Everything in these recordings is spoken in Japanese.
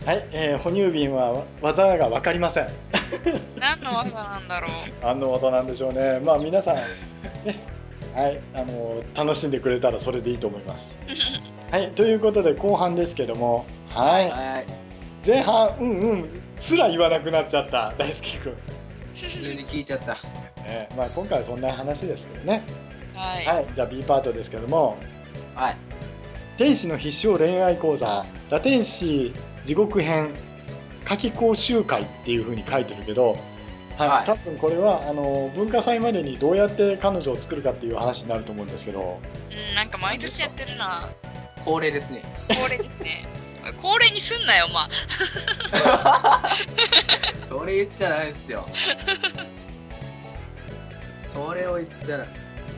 はい、哺乳瓶は技が分かりません。 何の技なんだろう。 何の技なんでしょうね。まあ皆さん、ね、はい、楽しんでくれたらそれでいいと思います。はい、ということで後半ですけども、ははい。 い、 はい。 前半、うんうんすら言わなくなっちゃった大輔君。 普通に聞いちゃった。 まあ今回はそんな話ですけどね。 はい。 はい、じゃあ B パートですけども、 はい。 天使の必勝恋愛講座、ラテンシー地獄編、夏季講習会っていう風に書いてるけど、はい、 はい。 多分これは文化祭までにどうやって彼女を作るかっていう話になると思うんですけど、 うん、なんか毎年やってるな。 恒例ですね。 恒例ですね。恒例にすんなよ、まあ。 それ言っちゃダメっすよ。それを言っちゃダメ。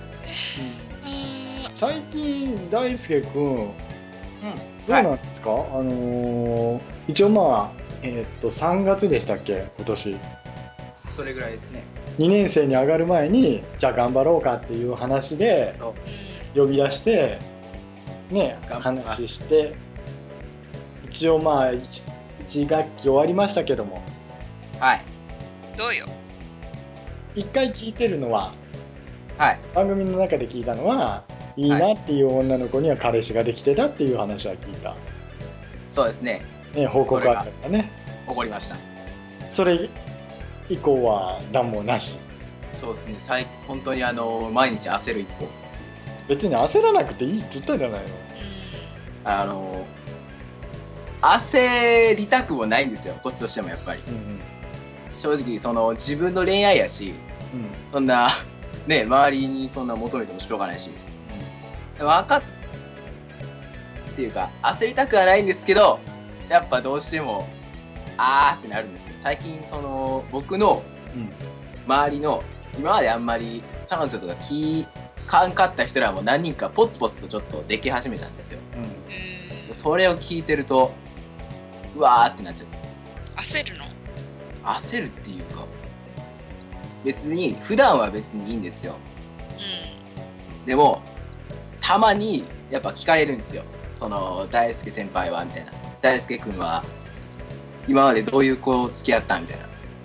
最近大輔くんうん。 どうなんですか、一応まあ3月でしたっけ今年それぐらいですね。 2年生に上がる前にじゃあ頑張ろうかっていう話でそう。 うん。 呼び出してね頑張りま話す。 して一応まあ 1学期終わりましたけどもはい。 どうよ。 一回聞いてるのははい。 番組の中で聞いたのはいいはい。 なっていう女の子には彼氏ができてたっていう話は聞いた、 そうですね。 ね、報告あっそれがたからね。 起こりました。 それ以降は何もなし。 そうですね。本当に毎日焦る一方。 別に焦らなくていいっつったじゃないの。 うあの焦りたくもないんですよ。こっちとしてもやっぱり。 うん正直、自分の恋愛やし、 うんうんそんな、ね、周りにそんな求めてもしょうがないし。分かっていうか、焦りたくはないんですけど、やっぱどうしても、あーってなるんですよ。最近、僕のうん周りの、今まであんまり彼女とか聞かんかった人らも何人かポツポツとちょっとでき始めたんですよ。 うんん。 それを聞いてると、うわーってなっちゃって。 焦るの。 焦るっていうか、別に、普段は別にいいんですよ。でも、たまに、やっぱ聞かれるんですよ。大輔先輩はみたいな。大輔君は、今までどういう子付き合ったみたいな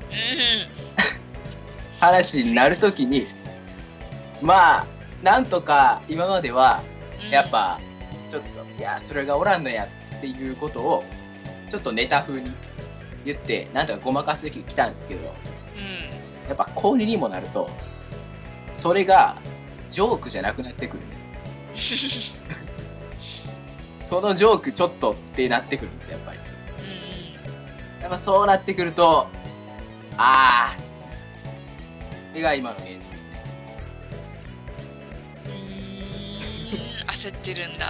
話になるときに、まあ、なんとか今までは、やっぱ、ちょっと、いや、それがおらんのやっていうことを、ちょっとネタ風に言って、なんとかごまかしてきたんですけど、やっぱ高2にもなると、それが、ジョークじゃなくなってくるんです。そのジョークちょっとってなってくるんです、やっぱり。やっぱそうなってくると、あー、これが今の現状ですね。 焦ってるんだ。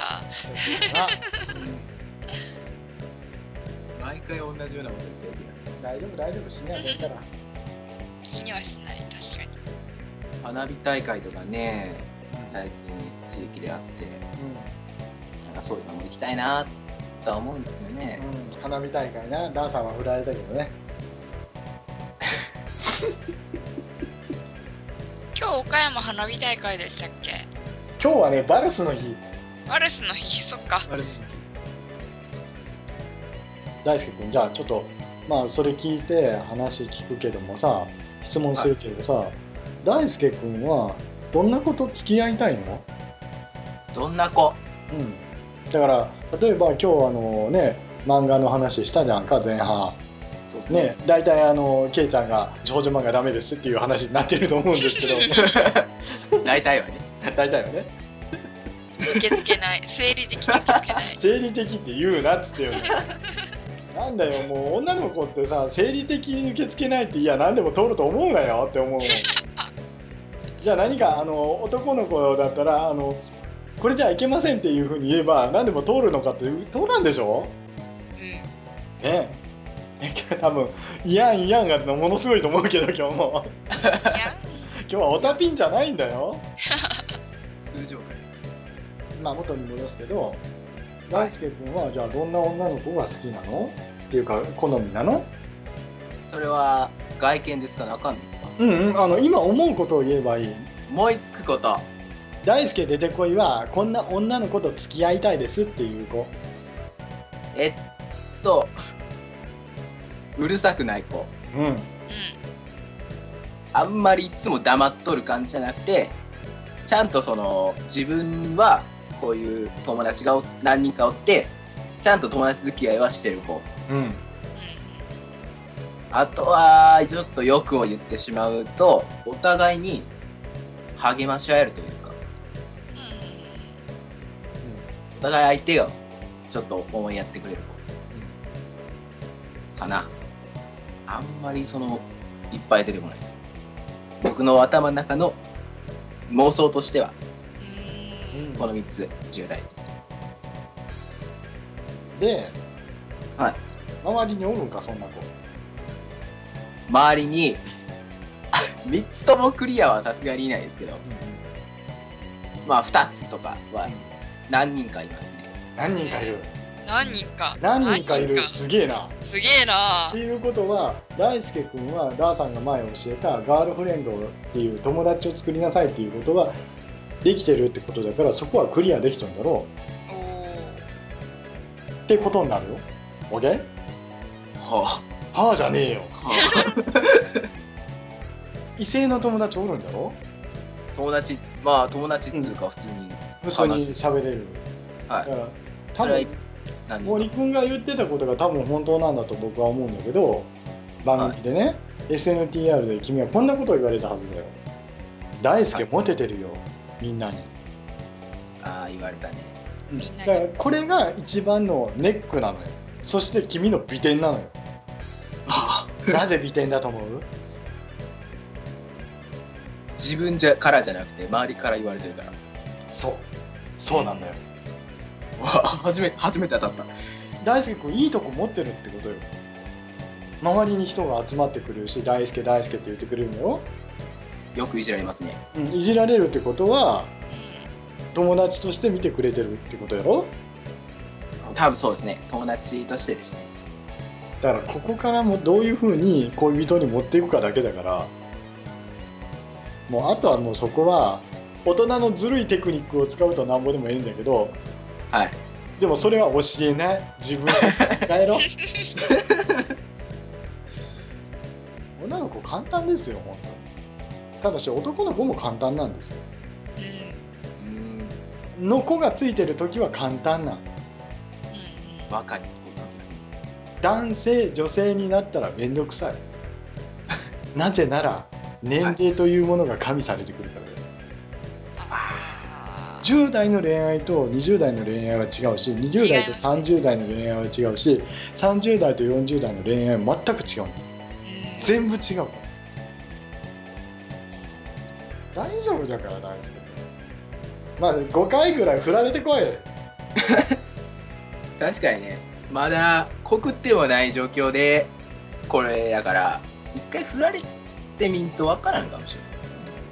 毎回同じようなこと言ってる気がする。 大丈夫大丈夫死にはせんから。 気にはしない、確かに。 花火大会とかね、最近地域であって、なんかそういうのも行きたいなとは思うんですよね。 花火大会なダンさんは振られたけどね。 今日岡山花火大会でしたっけ。 今日はねバルスの日。 ワルスの日、そっか。 あれその日。 大輔君じゃあちょっとまあそれ聞いて話聞くけどもさ質問するけどさ、大輔君はどんなこと付き合いたいの？ どんな子？ だから例えば今日ね漫画の話したじゃんか前半そうですね。 ね大体ケイちゃんが少女漫画ダメですっていう話になってると思うんですけど大体はね。 大体はね受け付けない。生理的に受け付けない。 生理的って言うなっつってよねなんだよもう女の子ってさ生理的に受け付けないっていや何でも通ると思うなよって思うの。じゃあ何か男の子だったらこれじゃいけませんっていうふうに言えば何でも通るのかって通らんでしょね多分いやんいやんがものすごいと思うけど今日もいや、 今日はオタピンじゃないんだよ。 通常会。 まあ元に戻すけどはい。 大輔君はじゃあどんな女の子が好きなのっていうか好みなの？ それは外見ですか、中身ですか？ 今思うことを言えばいい。 思いつくこと。 大輔出てこいはこんな女の子と付き合いたいですっていう子。 えっと、 うるさくない子、 うんあんまりいつも黙っとる感じじゃなくて、ちゃんとその自分はこういう友達が何人かおって、ちゃんと友達付き合いはしてる子。 うんあとはちょっと欲を言ってしまうと、お互いに励まし合えるというか、お互い相手がちょっと思いやってくれる子かな。あんまりそのいっぱい出てこないです。僕の頭の中の妄想としてはうんこの3つ重大です。 ではい。 周りにおるんかそんな子。 周りに3つともクリアはさすがにいないですけど、まあ2つとかは何人かいますね。 何人かいる。 何人か。 何人かいる。すげえな。 すげえなっていうことは大輔君はダーさんが前教えたガールフレンドっていう友達を作りなさいっていうことはできてるってことだから、そこはクリアできたんだろおお。 うってことになるよ。 OK？ ははあじゃねえよ。 あ、は異性の友達おるんだろ。 あ、友達、まあ友達っつうか普通に普通に話す。 喋れる。 はい。 だから多それは分何人森君が言ってたことが多分本当なんだと僕は思うんだけど、番組でね、SNTR で君はこんなことを言われたはずだよ。大輔モテてるよ、みんなに。 ああ、言われたね。 みんなにだからこれが一番のネックなのよ。そして君の美点なのよ。 ああ、 なぜ美点だと思う？ 自分じゃからじゃなくて周りから言われてるから。 そうなんだよ。 初めて当たった。 大輔君いいとこ持ってるってことよ。周りに人が集まってくるし、大輔大輔って言ってくれるのよ。 よくいじられますね。 いじられるってことは友達として見てくれてるってことやろ。 多分そうですね。友達としてですね。 だからここからもどういうふうに恋人に持っていくかだけだから、もうあとはもうそこは大人のずるいテクニックを使うとなんぼでもいいんだけど、 はい。 でもそれは教えない。自分で考えろ。女の子簡単ですよ本当に。ただし男の子も簡単なんですよ。の子がついてる時は簡単なの。 若い時男性女性になったら面倒くさい。なぜなら年齢というものが加味されてくるからだよ。10代の恋愛と20代の恋愛は違うし、20代と30代の恋愛は違うし、30代と40代の恋愛は全く違うの。全部違うから。大丈夫だから大輔君。まあ5回ぐらい振られてこい。 確かにね、まだ告ってもない状況でこれだから一回振られてみんとわからんかもしれないですね。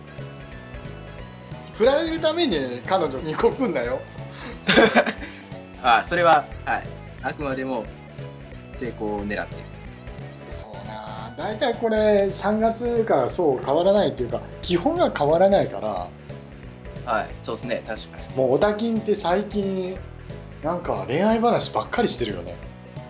振られるために彼女に告んなよ。 ああ、それははいあくまでも成功を狙ってる。 そうな、大体これ3月からそう変わらないっていうか基本が変わらないから。 はい、そうですね、確かに。 もうオタキンって最近なんか恋愛話ばっかりしてるよね。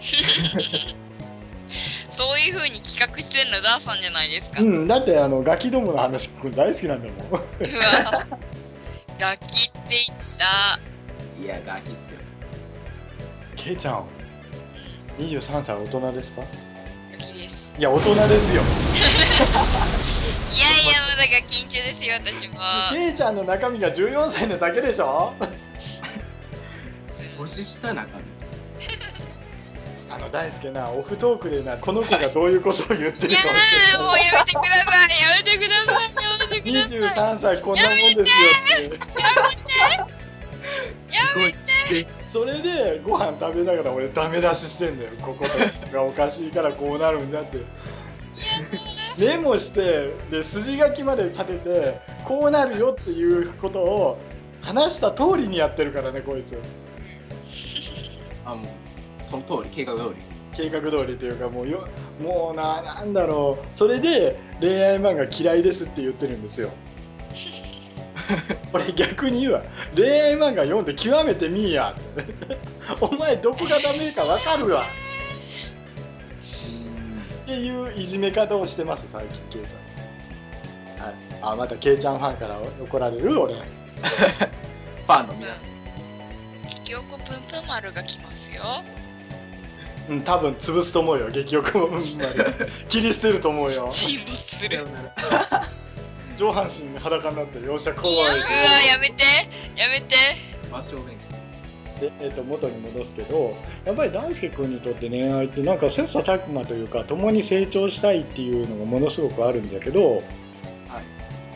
そういう風に企画してんのダーさんじゃないですか。 だってガキどもの話聞くの大好きなんだもん。 うわ、ガキって言った。 いや、ガキっすよ。 ケイちゃん23歳大人ですか？ ガキです。 いや大人ですよ。 いやいや、まだガキン中ですよ、私も。 ケイちゃんの中身が14歳なだけでしょ。 年下中身。 大輔な、オフトークでな、この子がどういうことを言っていやるかー、もうやめてください、やめてください、やめてください。 23歳こんなもんですよって。 すごいでそれでご飯食べながら俺ダメ出ししてんだよ。こことここがおかしいからこうなるんだって。メモしてで筋書きまで立ててこうなるよっていうことを話した通りにやってるからねこいつ。 あ、もうその通り、計画通り。 計画通りというかもうなんだろう、それで恋愛漫画嫌いですって言ってるんですよ。俺逆に言うわ、恋愛漫画読んで極めてみーやって。お前どこがダメか分かるわ。 っていういじめ方をしてます最近ケイちゃん。はい。あ、またケイちゃんファンから怒られる俺。 ファンの皆さん。 激おこぷんぷん丸が来ますよ。 うん、多分潰すと思うよ激欲もまで切り捨てると思うよ。 沈没する。 上半身裸になってよっしゃ怖い。 うわやめてやめて。 真正面。 で、元に戻すけど、やっぱり大輔君にとって恋愛ってなんか切磋琢磨というか共に成長したいっていうのがものすごくあるんだけど、 はい。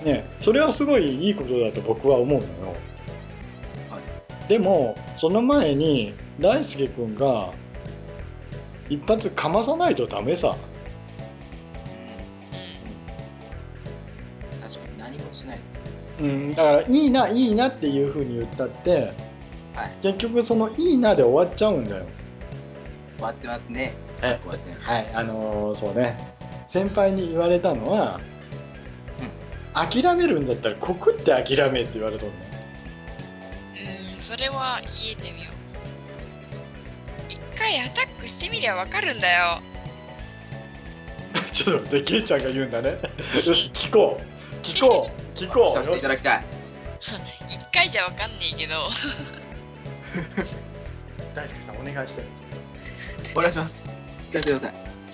ね、それはすごいいいことだと僕は思うのよ。 はい。 でもその前に大輔君が一発かまさないとダメさ。 確かに何もしない。 うん、だからいいないいなっていう風に言ったって、 はい。 結局そのいいなで終わっちゃうんだよ。 終わってますね。 はい終わってる。 はい、そうね、先輩に言われたのは、諦めるんだったら告って諦めって言われたのね。 それは言えてみよう。一回アタックしてみりゃわかるんだよ。 ちょっと待って、ケイちゃんが言うんだね。よし、聞こう聞こう聞こ聞かう。 せていただきたい。 一回じゃわかんねえけど。 大輔さんお願いして。 お願いします。聞かせてください。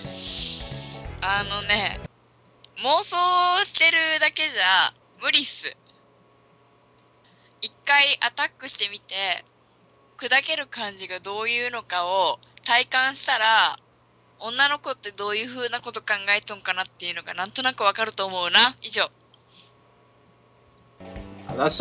妄想してるだけじゃ無理っす。一回アタックしてみて、砕ける感じがどういうのかを体感したら、女の子ってどういう風なこと考えとんかなっていうのがなんとなくわかると思うな。以上。 あざした。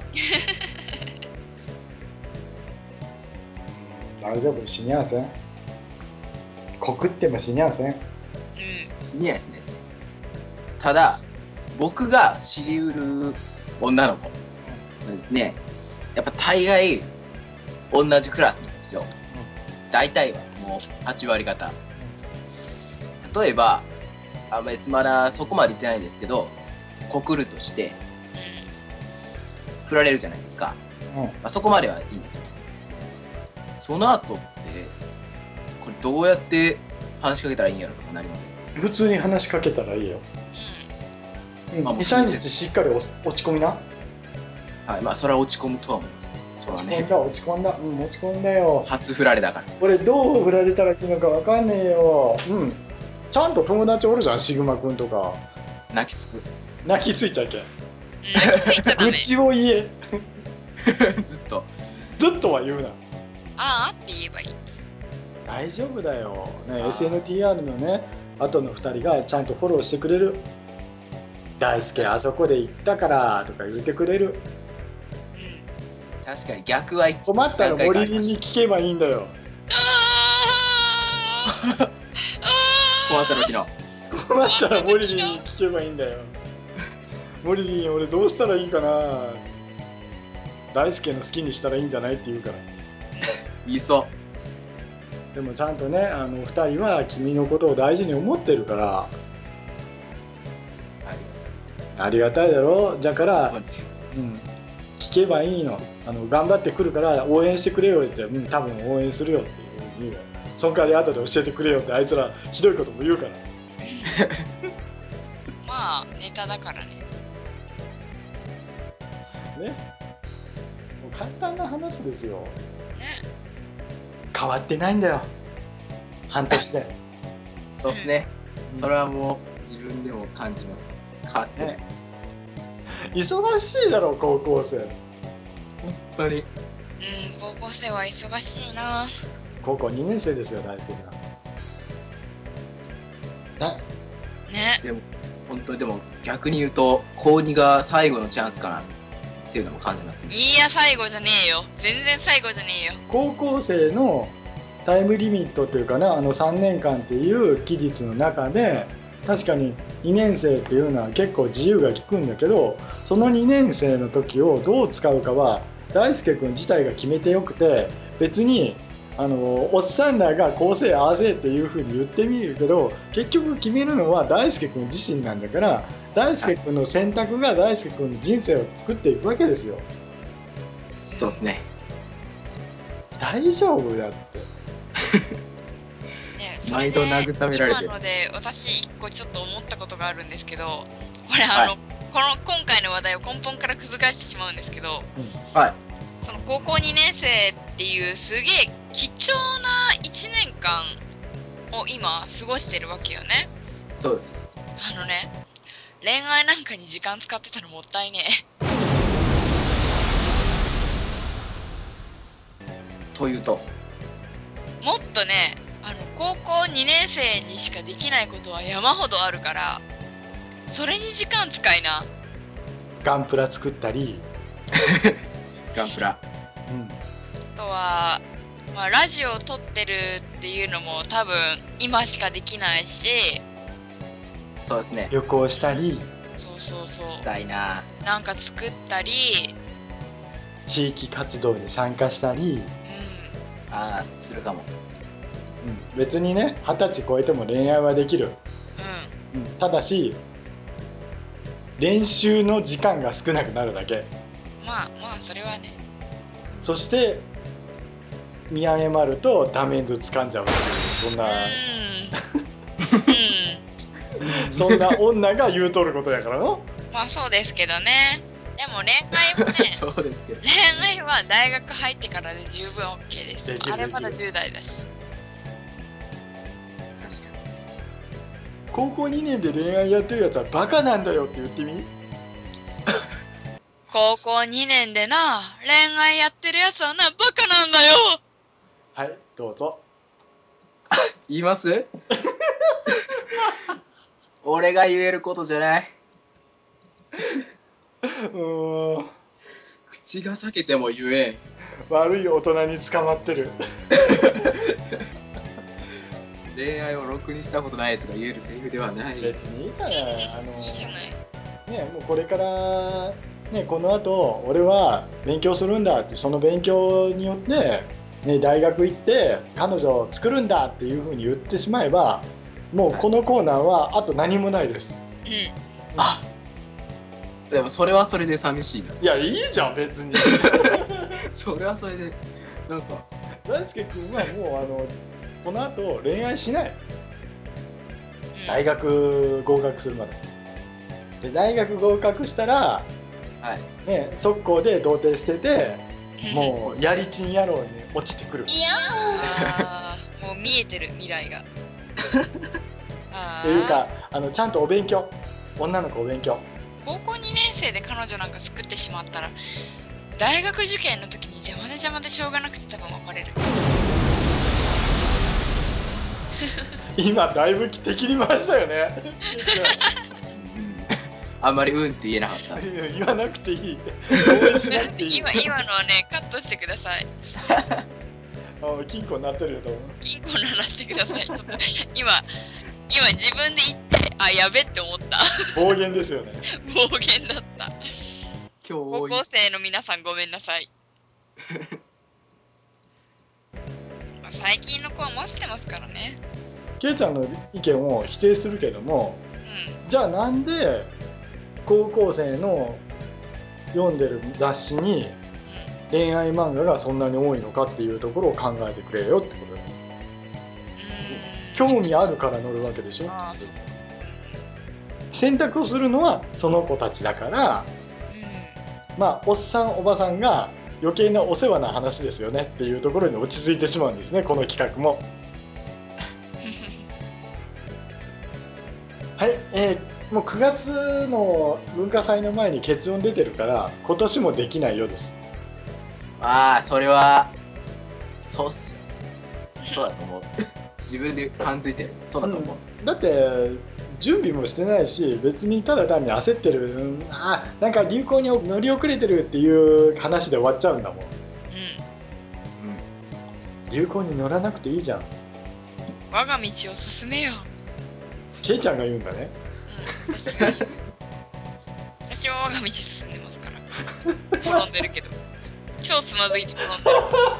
大丈夫、死にません。告っても死にません。 死にはしないですね。ただ、僕が知りうる女の子はですね、やっぱ大概同じクラスなんですよ。大体はもう8割方。例えば、別にまだそこまで言ってないですけど、告るとして振られるじゃないですか。そこまではいいんですよ。その後って、これどうやって話しかけたらいいんやろとかなりません？ 普通に話しかけたらいいよ。 もう 23日しっかり落ち込みな。 はい、まあそれは落ち込むとは思います。それはね、 落ち込んだ、落ち込んだよ。 初振られだから。 俺どう振られたらいいのかわかんねえよ。ちゃんと友達おるじゃん、シグマくんとか。 泣きつく。 泣きついちゃいけん。 泣きついちゃダメ。 愚痴を言え。 ずっと。 ずっとは言うな。 ああって言えばいい。 大丈夫だよ、ね、SNTR のね後の2人がちゃんとフォローしてくれる。大輔あそこで行ったからとか言ってくれる。 確かに逆は困ったら何回かあ森林りました。 に聞けばいいんだよ。 困った時の。 困ったら森林に聞けばいいんだよ。森林俺どうしたらいいかな。大輔の好きにしたらいいんじゃないって言うから。 言いそでもちゃんとね2人は君のことを大事に思ってるから。 う。 ありがたいだろ。だから本聞けばいいの。頑張ってくるから応援してくれよって、多分応援するよっていうふうに言うよ。その代わり後で教えてくれよってあいつらひどいことも言うから。 まあネタだからね。 ね。もう簡単な話ですよ。 ね。 変わってないんだよ。半年で。 そうっすね。 うんそれはもう自分でも感じます。変わってない。 ね。忙しいだろ高校生。 本当に。 高校生は忙しいな。 高校2年生ですよ大輔さん。ね。 ね。 でも本当にでも逆に言うと高2が最後のチャンスかなっていうのも感じますね。 いや最後じゃねえよ。全然最後じゃねえよ。 高校生のタイムリミットというかな3年間っていう期日の中で確かに2年生っていうのは結構自由が利くんだけど、その2年生の時をどう使うかは大輔君自体が決めてよくて、別におっさんらがこうせえああせえっていうふうに言ってみるけど結局決めるのは大輔君自身なんだから、大輔君の選択が大輔君の人生を作っていくわけですよ。 そうっすね。 大丈夫だって。 ねそれで毎度慰められて今ので私一個ちょっと思ったことがあるんですけど、これはい今回の話題を根本から覆してしまうんですけど、 はいその高校2年生っていうすげえ貴重な1年間を今過ごしてるわけよね。 そうです。 恋愛なんかに時間使ってたらもったいねというとえ。もっとね、高校2年生にしかできないことは山ほどあるから、それに時間使いな。 ガンプラ作ったり、 ガンプラ。 あとは、まあ、ラジオを撮ってるっていうのも多分今しかできないし、 そうですね。 旅行したり、 そうそうそしたいな。 う。なんか作ったり、 地域活動に参加したり、 ああ、するかも。 別にね20歳超えても恋愛はできる、 うん、 ただし練習の時間が少なくなるだけ。 まあまあ、それはね。 そして見誤るとダメンズ掴んじゃうっていうそんなそんな女が言うとることやからの。 まあそうですけどね。でも恋愛はね、 そうですけど。 恋愛は大学入ってからで十分 OK です。 できるあれまだできる 10代だし。 確かに。 高校2年で恋愛やってるやつはバカなんだよって言ってみ。 高校2年でな、恋愛やってるやつはな、バカなんだよ。 はいどうぞ。 言います俺が言えることじゃない。口が裂けても言えん。 悪い大人に捕まってる。 恋愛をろくにしたことないやつが言えるセリフではない。 別にいいじゃない。 いいじゃない。 ね、もうこれからねこの後俺は勉強するんだってその勉強によってね大学行って彼女を作るんだっていうふうに言ってしまえばもうこのコーナーはあと何もないです。 あ、でもそれはそれで寂しいな。 いやいいじゃん別に。 それはそれでなんか大輔君はもうこの後恋愛しない。大学合格するまで。で大学合格したら、 はいね、速攻で童貞捨ててもうこいつねやりちん野郎に落ちてくる。 いやー、もう見えてる未来が。 っていうかちゃんとお勉強女の子お勉強。 高校2年生で彼女なんか作ってしまったら、大学受験の時に邪魔でしょうがなくて多分別れる。 今だいぶ敵に回したよね。 あんまりうんって言えなかった。 言わなくていい。応援しなくていい。 今のはね、カットしてください。 金庫になってるよと思う。 金庫鳴らしてください。ちょっと今自分で言って、あ、やべって思った。 暴言ですよね。 暴言だった。 今高校生の皆さんごめんなさい。まあ、最近の子は混ぜてますからね。 ケイちゃんの意見を否定するけども、じゃあなんで高校生の読んでる雑誌に恋愛漫画がそんなに多いのかっていうところを考えてくれよってことだよ。興味あるから乗るわけでしょ。 ああ、そう。 選択をするのはその子たちだから、まあおっさんおばさんが余計なお世話な話ですよねっていうところに落ち着いてしまうんですね、この企画も。はい、もう9月の文化祭の前に結論出てるから今年もできないようです。 ああ、それはそうっすよ。そうだと思う。自分で感づいてる。そうだと思う。 だって準備もしてないし別にただ単に焦ってる、なんか流行に乗り遅れてるっていう話で終わっちゃうんだもん。流行に乗らなくていいじゃん。 我が道を進めよう。 ケイちゃんが言うんだね。 私が言う。私は我が道進んでますから。転んでるけど。超つまずいて転んでる。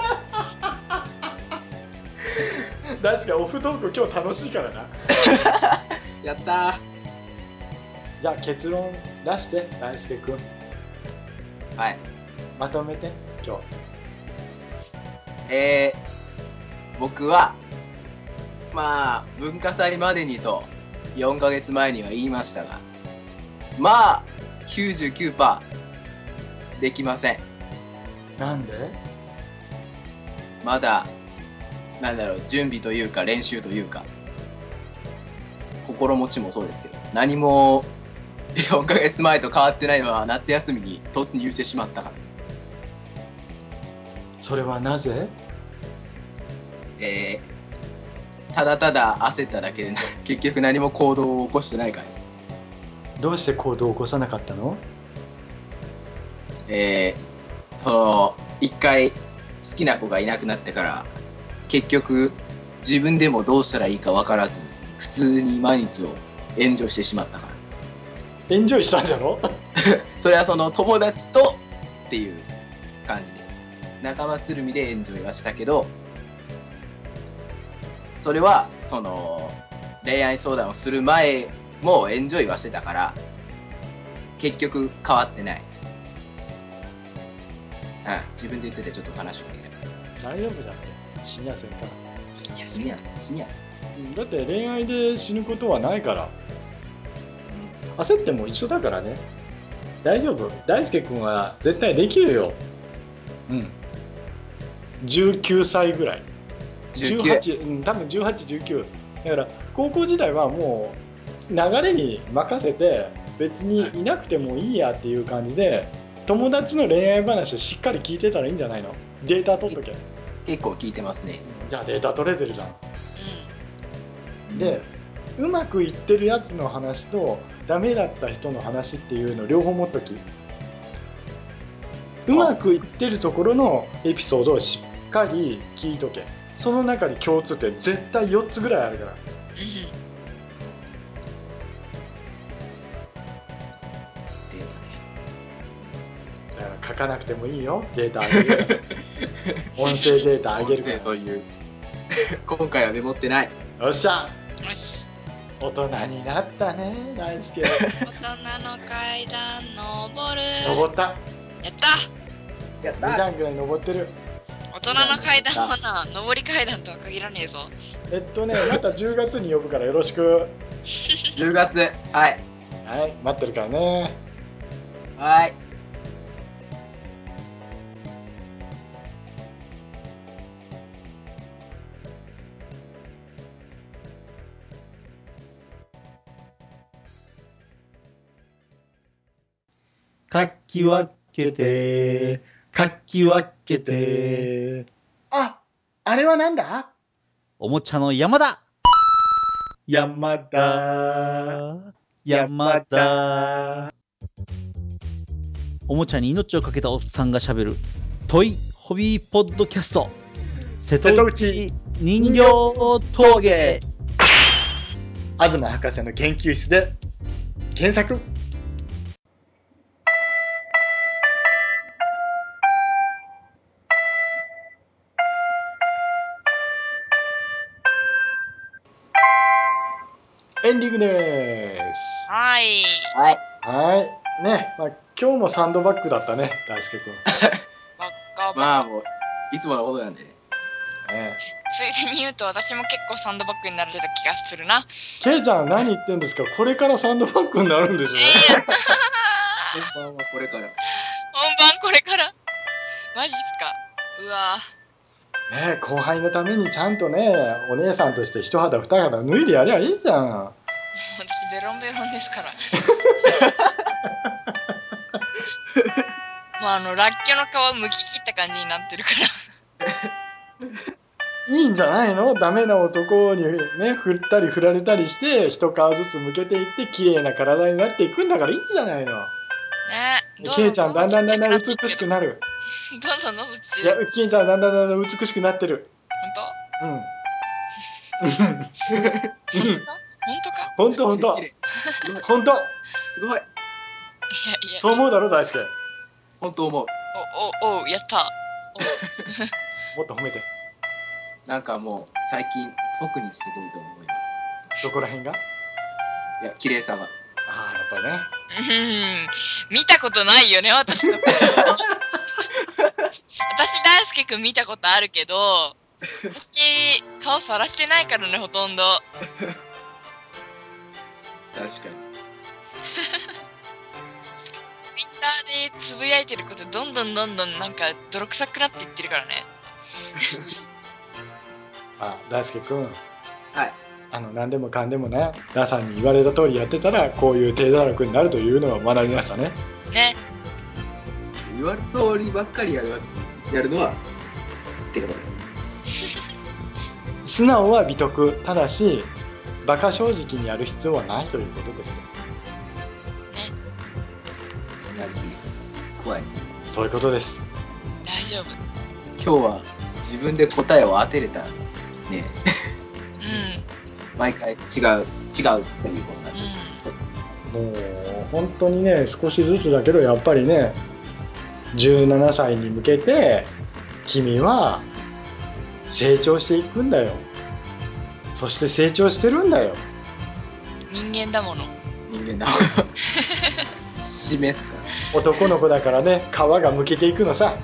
大好きオフトーク今日楽しいからな。 やったー。 じゃあ結論出して大輔くん。 はい。 まとめて今日。 僕はまあ文化祭までにと4ヶ月前には言いましたが、まあ 99% できません。 なんで？ まだなんだろう、準備というか練習というか心持ちもそうですけど、何も4ヶ月前と変わってないのは夏休みに突入してしまったからです。 それはなぜ？ ただただ焦っただけで結局何も行動を起こしてないからです。 どうして行動を起こさなかったの？ その一回好きな子がいなくなってから結局自分でもどうしたらいいか分からず普通に毎日をエンジョイしてしまったから。 エンジョイしたんだろ？ それはその友達とっていう感じで仲間つるみでエンジョイはしたけど、それはその恋愛相談をする前もエンジョイはしてたから結局変わってない。自分で言っててちょっと悲しくて。 大丈夫だって、死にやせんから。 死にやすだって恋愛で死ぬことはないから。焦っても一緒だからね。大丈夫。大輔君は絶対できるよ。うん。19歳ぐらい。18、うん、多分18、19。だから高校時代はもう流れに任せて別にいなくてもいいやっていう感じで、友達の恋愛話しっかり聞いてたらいいんじゃないの？データ取っとけ。 結構聞いてますね。 じゃあデータ取れてるじゃん。 うで、うまくいってるやつの話とダメだった人の話っていうの両方持っとき。うまくいってるところのエピソードをしっかり聞いとけ。その中に共通点絶対4つぐらいあるから。 データね。 だから書かなくてもいいよ、データあげるから音声データあげるか音声という今回はメモってない。 ら。よっしゃ、 ん。よし。 大人になったね、大輔。 大人の階段登る。 登った。 やったやっ 2段ぐらい登ってる。 大人の階段はな、上り階段とは限らねえぞ。 また10月に呼ぶからよろしく。 10月。はいはい、待ってるからね。 はい。 かき分けて、かき分けて。あ、あれはなんだ？ おもちゃの山だ。 山田。山田。 おもちゃに命をかけたおっさんがしゃべるトイホビーポッドキャスト、瀬戸内人形峠。 東博士の研究室で検索。エンディングです。 はい。 はい。 はいね、今日もサンドバッグだったね、大輔君。 バカバカ。 まあもういつものことなんでね。 ついでに言うと私も結構サンドバッグになってた気がするな。 ケイちゃん何言ってんですか？これからサンドバッグになるんでしょ？ 本番はこれから。 本番これから。マジっすか。うわね、後輩のためにちゃんとね、お姉さんとして一肌二肌脱いでやりゃいいじゃん。 私ベロンベロンですから。もうらっきょうの皮むき切った感じになってるから。 いいんじゃないの？ダメな男にね、振ったり振られたりして一皮ずつむけていって綺麗な体になっていくんだからいいんじゃないの。 ねどんケイちゃんだんだんだんだん美ちっしくなる。 どんどんどんどんちいや、ケイちゃんだんだんだんだん美しくなってる。 本うん。 当本当か本当かほんとほんと綺麗ほんと。 すごい。 いやいやそう思うだろ大輔。 本当思う。 おやったもっと褒めて。 なんかもう最近特にすごいと思います。 どこら辺が？ いや綺麗さが。 ああ、やっぱりね。 見たことないよね私の私大輔くん見たことあるけど私、顔さらしてないからね、ほとんど。 確かに。 ツイッターでつぶやいてることどんどんなんか泥臭くなっていってるからね。 大輔くん。 はい。 何でもかんでもね、皆さんに言われた通りやってたら、こういう低座落になるというのを学びましたね。 ね。 言われた通りばっかりやるのはってことですね。 素直は美徳、ただし馬鹿正直にやる必要はないということですよ。 なるべく加えて。 そういうことです。 大丈夫。 今日は自分で答えを当てれたね。毎回違うっていうことになっちゃう。 もう本当にね、少しずつだけどやっぱりね、17歳に向けて君は成長していくんだよ。そして成長してるんだよ。 人間だもの。 人間だもの。示すか。 男の子だからね、皮がむけていくのさ。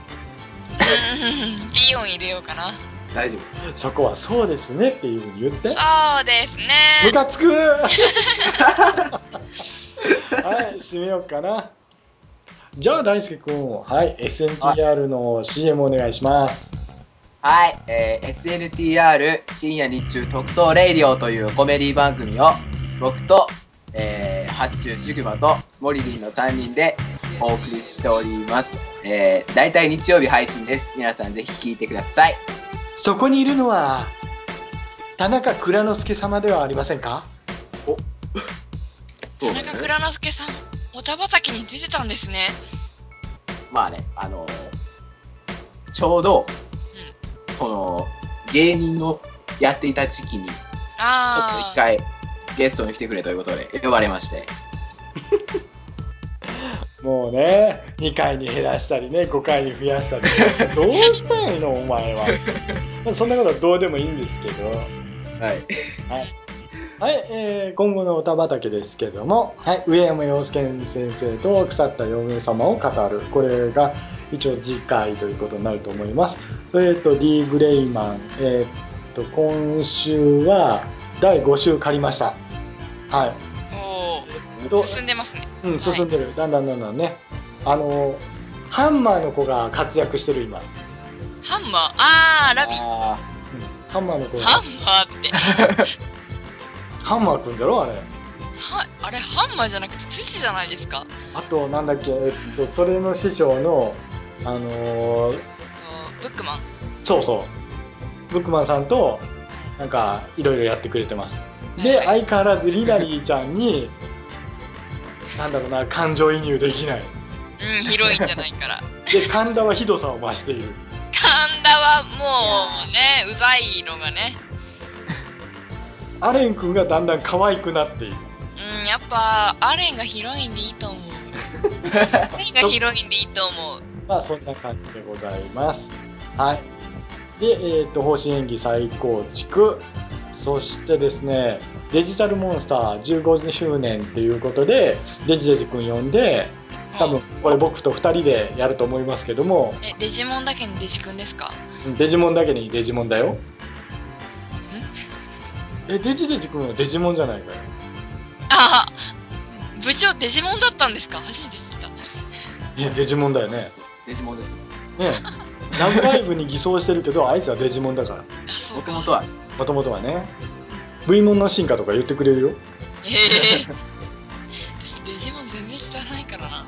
ピヨン入れようかな。 大丈夫。 そこはそうですねっていうふうに言って。 そうですね。 ムカつく。はい、締めようかな。じゃあ大輔くん、はい、SNTR の CM お願いします。 はい、SNTR 深夜日中特捜レイディオというコメディ番組を僕と、発注シグマとモリリンの3人でお送りしております。だいたい日曜日配信です。皆さんぜひ聞いてください。 そこにいるのは田中蔵之介様ではありませんか？ お、そうだね。 田中蔵之介さん、おたばたきに出てたんですね。 まあね、ちょうど、その芸人をやっていた時期にちょっと一回ゲストに来てくれということで呼ばれまして。 もうね、2回に減らしたりね、5回に増やしたり、どうしたいのお前は。そんなことはどうでもいいんですけど、はいはい、今後のおたばたけですけども、はい、上山陽介先生と腐った嫁様を語る、これが一応次回ということになると思います。D グレイマン、今週は第5週借りました。はい。 進んでますね。 うん、進んでる。だんだんね。ハンマーの子が活躍してる今。 ハンマー、ラビ。 ハンマーの子が。 ハンマーって。 ハンマーくんだろあれ。 あれハンマーじゃなくて土じゃないですか。 あとなんだっけ、それの師匠のブックマン。 そうそう。ブックマンさんとなんかいろいろやってくれてます。で、相変わらずリナリーちゃんになんだろうな、感情移入できない。 ヒロインじゃないから。 で、神田はひどさを増している。 神田はもうね、うざいのがね。 アレン君がだんだん可愛くなっている。 やっぱアレンがヒロインでいいと思う。アレンがヒロインでいいと思う。 まあそんな感じでございます。はい。で、方針演技再構築。そしてですね、デジタルモンスター15周年ということで、デジデジ君呼んで、多分これ僕と2人でやると思いますけども。 デジモンだけにデジ君ですか？ デジモンだけにデジモンだよ。デジデジ君はデジモンじゃないかよ。 ああ、部長デジモンだったんですか？初めて知った。 いや、デジモンだよね。 デジモンですよ。 ね、ラブライブに偽装してるけど、あいつはデジモンだから。 もともとは。 もともとはね。V モンの進化とか言ってくれるよ。 私デジモン全然知らないからな。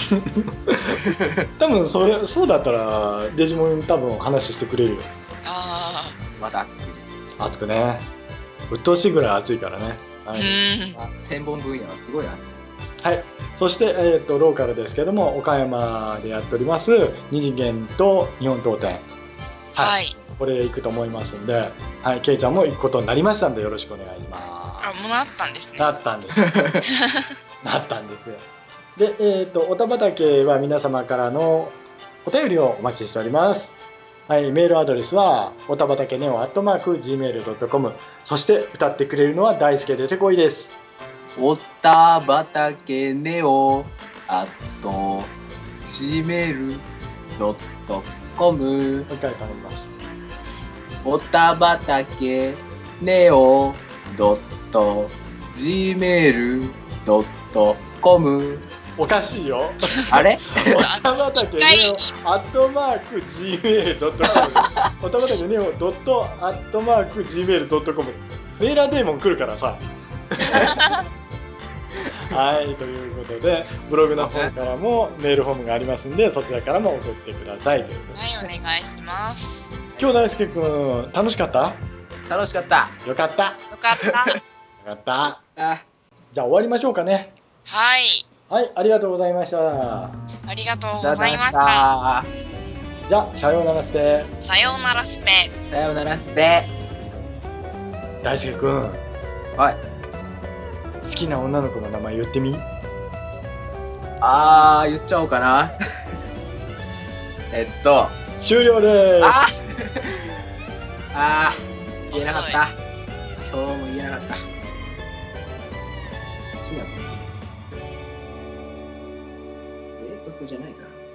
多分そうだったらデジモン多分話してくれるよ。 ああ、また熱くね。鬱陶しいぐらい熱いからね。 はい、専門分野はすごい熱い。 はい。そして、ローカルですけども、岡山でやっております二次元と日本当店。はい。これ行くと思いますんで、はい、ケイちゃんも行くことになりましたんでよろしくお願いします。 もうなったんですね。 なったんです。なったんですよ。で、おたばたけは皆様からのお便りをお待ちしております。はい、メールアドレスはおたばたけネオ@gmail.com。そして歌ってくれるのは大輔出てこいです。 おたばたけネオ@gmail.com。 もう一回頼みます。 おたばたけネオ.gmail.com おかしいよ。 あれおたまたけネオ@gmail.com おたまたけネオ.@gmail.com メーラーデーモン来るからさ。はい、ということでブログの方からもメールフォームがありますんで、そちらからも送ってくださいということで。 はい、お願いします。 今日大輔くん楽しかった？ 楽しかった。 よかった。 よかった。 よかった。 あ、 じゃあ終わりましょうかね。 はい、 はい、ありがとうございました。 ありがとうごありがとうございましざいました。 た。 じゃあさようならスペ。 さようならスペ。 さようならスペ。 大輔くん、 はい。 好きな女の子の名前言ってみ。 言っちゃおうかな。 終了であす。 言えなかった。今日も言えなかった。好きな子ね。僕じゃないかな。